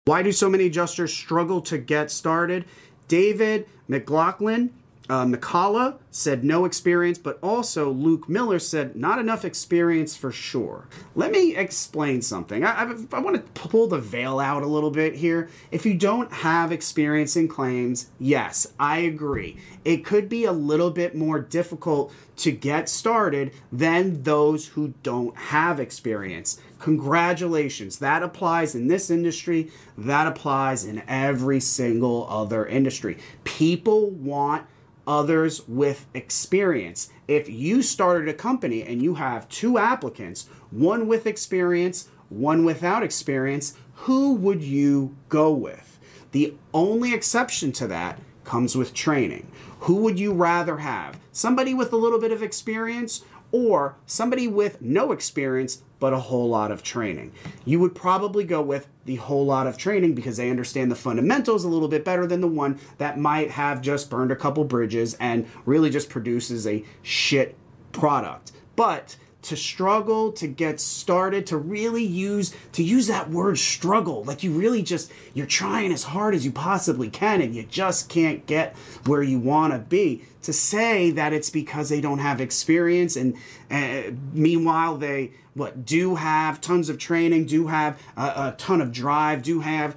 Why do so many adjusters struggle to get started? David McLaughlin, McCullough said no experience, but also Luke Miller said not enough experience for sure. Let me explain something. I want to pull the veil out a little bit here. If you don't have experience in claims, yes, I agree. It could be a little bit more difficult to get started than those who don't have experience. Congratulations. That applies in this industry. That applies in every single other industry. People want others with experience. If you started a company and you have 2 applicants, one with experience, one without experience, who would you go with? The only exception to that comes with training. Who would you rather have? Somebody with a little bit of experience or somebody with no experience but a whole lot of training? You would probably go with the whole lot of training because they understand the fundamentals a little bit better than the one that might have just burned a couple bridges and really just produces a shit product. But to struggle to get started, to really use that word struggle, like you're trying as hard as you possibly can and you just can't get where you want to be. To say that it's because they don't have experience and meanwhile they do have tons of training, do have a ton of drive, do have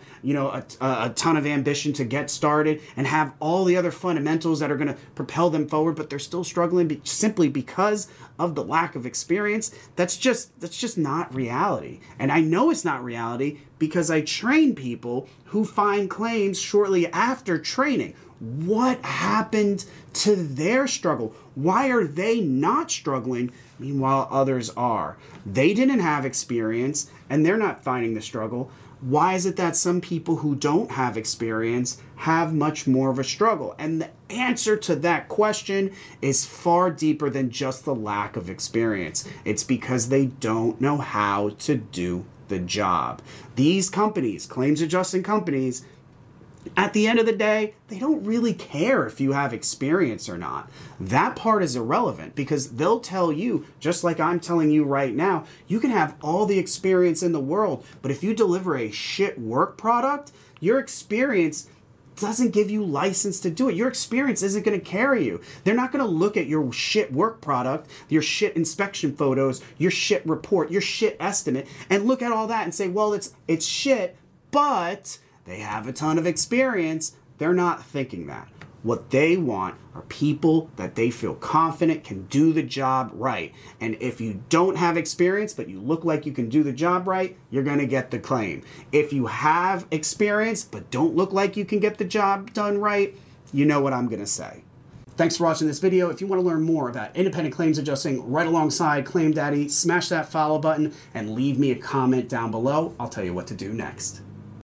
a ton of ambition to get started and have all the other fundamentals that are going to propel them forward, but they're still struggling simply because of the lack of experience. That's just not reality. And I know it's not reality because I train people who find claims shortly after training. What happened to their struggle? Why are they not struggling? Meanwhile, others are. They didn't have experience and they're not finding the struggle. Why is it that some people who don't have experience have much more of a struggle? And the answer to that question is far deeper than just the lack of experience. It's because they don't know how to do the job. These companies, claims adjusting companies, at the end of the day, they don't really care if you have experience or not. That part is irrelevant because they'll tell you, just like I'm telling you right now, you can have all the experience in the world, but if you deliver a shit work product, your experience doesn't give you license to do it. Your experience isn't going to carry you. They're not going to look at your shit work product, your shit inspection photos, your shit report, your shit estimate, and look at all that and say, well, it's shit, but they have a ton of experience. They're not thinking that. What they want are people that they feel confident can do the job right. And if you don't have experience, but you look like you can do the job right, you're going to get the claim. If you have experience, but don't look like you can get the job done right, you know what I'm going to say. Thanks for watching this video. If you want to learn more about independent claims adjusting right alongside Claim Daddy, smash that follow button and leave me a comment down below. I'll tell you what to do next.